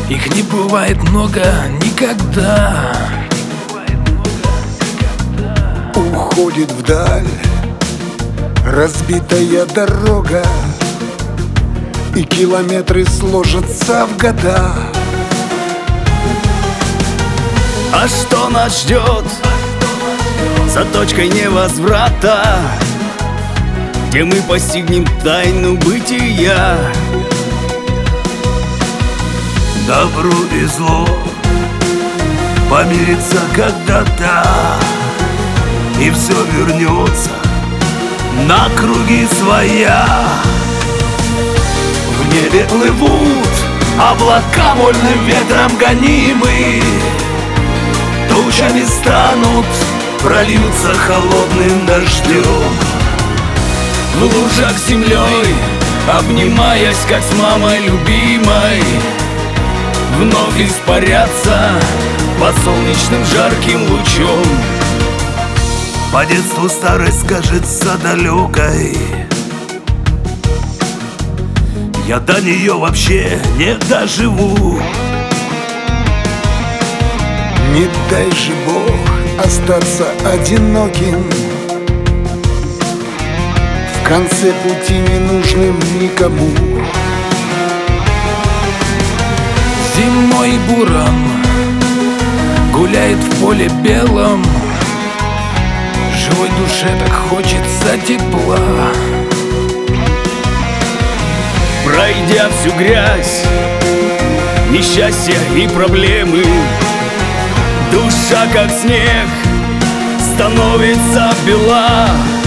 Их не бывает много никогда. Уходит вдаль разбитая дорога, и километры сложатся в года. А что нас ждет за точкой невозврата, где мы постигнем тайну бытия? Добро и зло помирится когда-то, и все вернется на круги своя. В небе плывут облака, вольным ветром гонимы, тучами станут, прольются холодным дождем. В лужах с землей, обнимаясь, как с мамой любимой, вновь испарятся под солнечным жарким лучом. По детству старость кажется далекой, я до нее вообще не доживу. Не дай же Бог остаться одиноким, в конце пути ненужным никому. Зимой буран гуляет в поле белом, живой душе так хочется тепла. Пройдя всю грязь, несчастья и проблемы, душа, как снег, становится бела.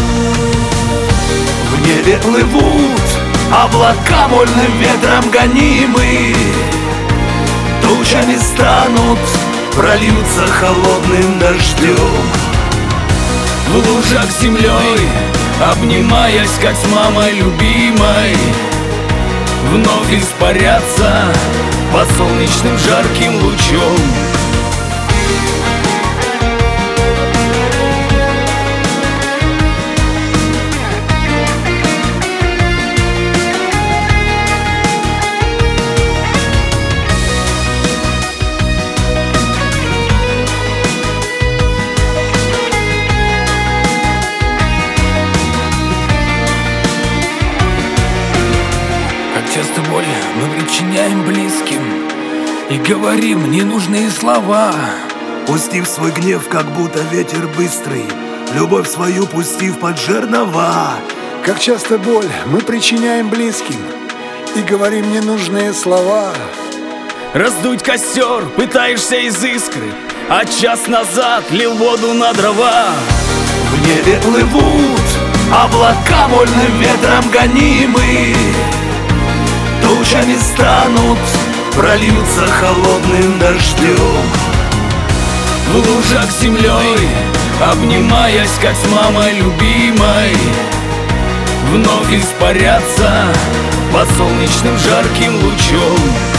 В небе плывут облака, вольным ветром гонимы, тучами станут, прольются холодным дождем. В лужах с землей, обнимаясь, как с мамой любимой, вновь испарятся под солнечным жарким лучом. Часто боль мы причиняем близким и говорим ненужные слова. Пустив свой гнев, как будто ветер быстрый, любовь свою пустив под жернова. Как часто боль мы причиняем близким и говорим ненужные слова. Раздуть костер пытаешься из искры, а час назад лил воду на дрова. В небе плывут облака, вольным ветром гонимы, тучами станут, прольются холодным дождем. В лужах с землей, обнимаясь, как с мамой любимой, вновь испарятся под солнечным жарким лучом.